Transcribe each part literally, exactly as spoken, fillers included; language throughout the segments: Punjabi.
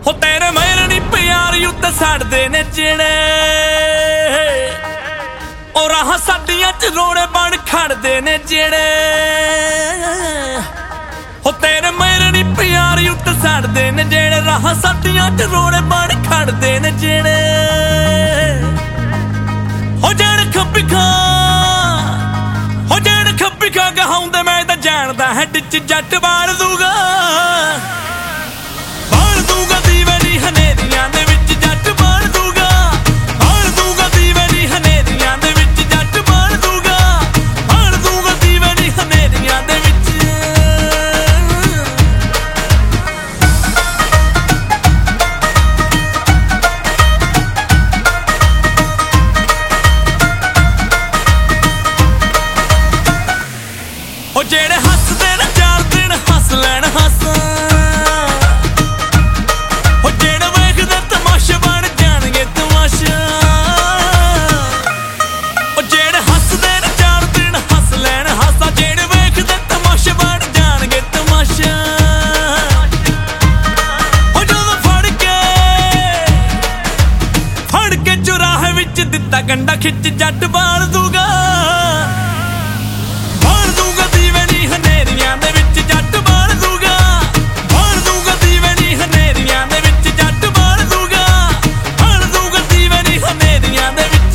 ਹੋ ਤੇਰੇ ਮੇਰ ਨੀ ਪਿਆਰ ਉੱਤੇ ਛੱਡਦੇ ਨੇ ਜਿਹੜੇ ਉਹ ਰਾਹਾਂ ਸਾਡੀਆਂ ਚ ਰੋੜੇ ਬਣ ਖੜਦੇ ਨੇ ਜਿਹੜੇ ਹੋ ਤੇਰੇ ਮੇਰ ਨੀ ਪਿਆਰ ਉੱਤੇ ਛੱਡਦੇ ਨੇ ਜਿਹੜੇ ਰਾਹਾਂ ਸਾਡੀਆਂ ਚ ਰੋੜੇ ਬਣ ਖੜਦੇ ਨੇ ਜਿਹੜੇ ਹੋ ਜਣ ਖੱਬੀ ਖਾ ਹੋ ਜਣ ਖੱਬੀ ਖਾ ਕਹਾਉਂਦੇ ਮੈਂ ਤਾਂ ਜਾਣਦਾ ਹੈ ਟਿੱਚ ਜੱਟ ਬਾੜ ਦੂਗਾ ਬਾੜ ਦੂਗਾ ਦੀਵੇ ਨੀ ਹਨੇਰੀਆਂ ਦੇ ਵਿੱਚ ਜੱਟ ਬਾੜ ਦੂਗਾ ਬਾੜ ਦੂਗਾ ਦੀਵੇ ਨੀ ਹਨੇਰੀਆਂ ਦੇ ਵਿੱਚ ਜੱਟ ਬਾੜ ਦੂਗਾ ਬਾੜ ਦੂਗਾ ਦੀਵੇ ਨੀ ਹਨੇਰੀਆਂ ਦੇ ਵਿੱਚ ਉਹ ਜਿਹੜੇ ਹੱਸਦੇ ਨੇ ਚਾਰ ਦਿਨ ਹੱਸ ਲੈਣ ਹੱਸ ਉਹ ਜਿਹੜੇ ਵੇਖਦੇ ਤਮਾਸ਼ਾ ਬਣ ਜਾਣਗੇ ਤਮਾਸ਼ਾ ਉਹ ਜਿਹੜੇ ਹੱਸਦੇ ਨੇ ਚਾਰ ਦਿਨ ਹੱਸ ਲੈਣ ਹੱਸ ਜਿਹੜੇ ਵੇਖਦੇ ਤਮਾਸ਼ਾ ਬਣ ਜਾਣਗੇ ਤਮਾਸ਼ਾ ਉਹ ਜਦੋਂ ਫੜ ਕੇ ਫੜ ਕੇ ਚੁਰਾਹੇ ਵਿੱਚ ਦਿੱਤਾ ਗੰਡਾ ਖਿੱਚ ਜੱਟ ਬਾਲ ਦੂਗਾ ਹਨੇਰੀਆਂ ਦੇ ਵਿੱਚ ਜੱਟ ਬਾਲ ਦੂਗਾ ਬਾਲ ਦੂਗਾ ਦੀਵੇ ਨੀ ਹਨੇਰੀਆਂ ਦੇ ਵਿੱਚ ਜੱਟ ਬਾਲ ਦੂਗਾ ਬਾਲ ਦੂਗਾ ਦੀਵੇ ਨੀ ਹਨੇਰੀਆਂ ਦੇ ਵਿੱਚ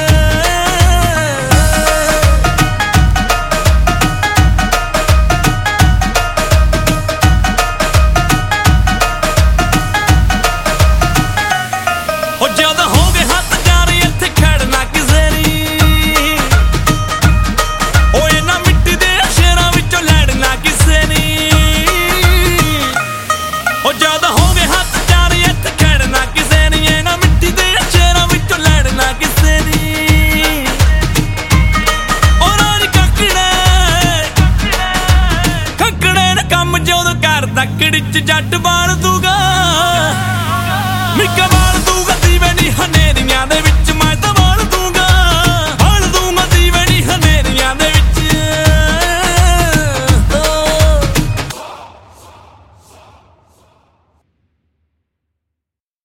ਉਹ ਜਦ ਹੋ ਗਏ ਹੱਥ ਜਾਰੀ ਇੱਥੇ ਖੜਨਾ ਕਿਸੇ ਨੀ ਉਹ ਇਹਨਾਂ ਮਿੱਟੀ ਦੇ ਕਿਸੇ ਨੀ ਉਹ ਜਦ ਹੋ ਗਏ ਹੱਥ ਚਾਰੀ ਇੱਥੇ ਖੜਨਾ ਕਿਸੇ ਨੀ ਇਹਨਾਂ ਮਿੱਟੀ ਦੇ ਸ਼ੇਰਾਂ ਵਿੱਚੋਂ ਲੜਨਾ ਕਿਸੇ ਨੀ ਉਹ ਰਾਜ ਕੱਕੜੇ ਕੱਕੜੇ ਨੇ ਕੰਮ ਜਦੋਂ ਕਰਦਾ ਕਿੜੀ ਚ ਜੱਟ ਬਾਲ ਦੂਗਾ ਮਿੱਕਾ ਬਾਲ ਦੂਗਾ ਦੀਵੇ ਨੀ ਹਨੇਰੀਆਂ ਦੇ ਵਿੱਚ